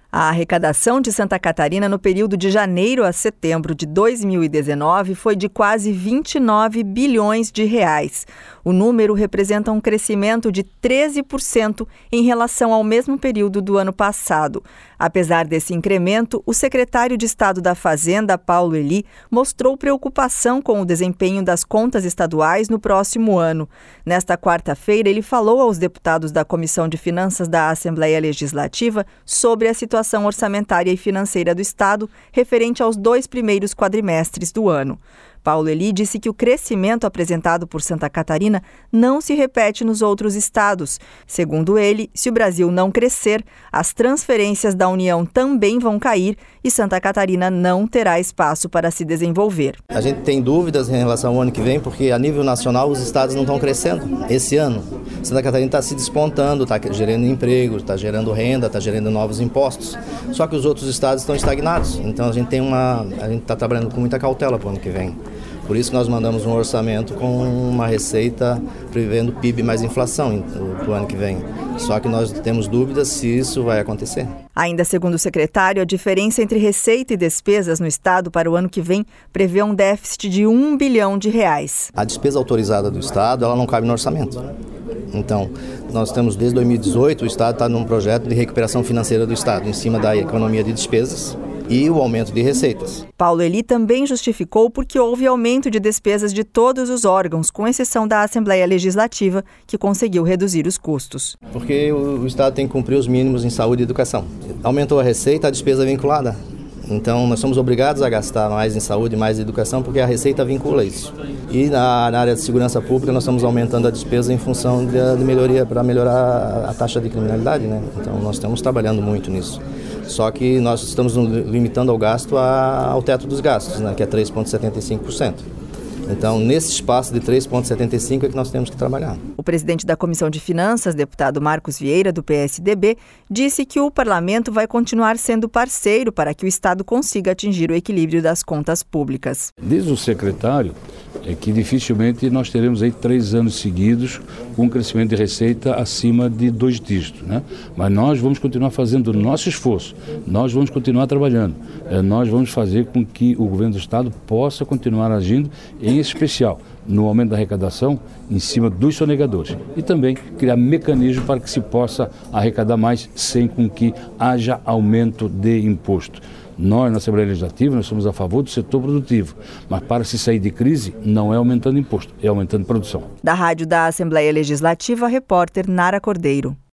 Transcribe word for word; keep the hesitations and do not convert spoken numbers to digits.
A arrecadação de Santa Catarina no período de janeiro a setembro de dois mil e dezenove foi de quase vinte e nove bilhões de reais. O número representa um crescimento de treze por cento em relação ao mesmo período do ano passado. Apesar desse incremento, o secretário de Estado da Fazenda, Paulo Eli, mostrou preocupação com o desempenho das contas estaduais no próximo ano. Nesta quarta-feira, ele falou aos deputados da Comissão de Finanças da Assembleia Legislativa sobre a situação orçamentária e financeira do Estado referente aos dois primeiros quadrimestres do ano. Paulo Eli disse que o crescimento apresentado por Santa Catarina não se repete nos outros estados. Segundo ele, se o Brasil não crescer, as transferências da União também vão cair e Santa Catarina não terá espaço para se desenvolver. A gente tem dúvidas em relação ao ano que vem, porque a nível nacional os estados não estão crescendo. Esse ano, Santa Catarina está se despontando, está gerando emprego, está gerando renda, está gerando novos impostos. Só que os outros estados estão estagnados. Então a gente tem uma, a gente está trabalhando com muita cautela para o ano que vem. Por isso que nós mandamos um orçamento com uma receita prevendo P I B mais inflação para o ano que vem. Só que nós temos dúvidas se isso vai acontecer. Ainda segundo o secretário, a diferença entre receita e despesas no Estado para o ano que vem prevê um déficit de um bilhão de reais. A despesa autorizada do Estado, ela não cabe no orçamento. Então, nós temos desde dois mil e dezoito, o Estado está num projeto de recuperação financeira do Estado, em cima da economia de despesas e o aumento de receitas. Paulo Eli também justificou porque houve aumento de despesas de todos os órgãos, com exceção da Assembleia Legislativa, que conseguiu reduzir os custos. Porque o Estado tem que cumprir os mínimos em saúde e educação. Aumentou a receita, a despesa vinculada. Então, nós somos obrigados a gastar mais em saúde, mais em educação, porque a receita vincula isso. E na, na área de segurança pública, nós estamos aumentando a despesa em função de, de melhoria, para melhorar a taxa de criminalidade, né? Então, nós estamos trabalhando muito nisso. Só que nós estamos limitando ao gasto a, ao teto dos gastos, né, que é três vírgula setenta e cinco por cento. Então, nesse espaço de três vírgula setenta e cinco por cento é que nós temos que trabalhar. O presidente da Comissão de Finanças, deputado Marcos Vieira, do P S D B, disse que o parlamento vai continuar sendo parceiro para que o Estado consiga atingir o equilíbrio das contas públicas. Diz o secretário é que dificilmente nós teremos aí três anos seguidos com um crescimento de receita acima de dois dígitos, né? Mas nós vamos continuar fazendo o nosso esforço, nós vamos continuar trabalhando, é, nós vamos fazer com que o governo do Estado possa continuar agindo, em especial no aumento da arrecadação em cima dos sonegadores e também criar mecanismos para que se possa arrecadar mais sem com que haja aumento de imposto. Nós, na Assembleia Legislativa, nós somos a favor do setor produtivo, mas para se sair de crise não é aumentando imposto, é aumentando produção. Da Rádio da Assembleia Legislativa, repórter Nara Cordeiro.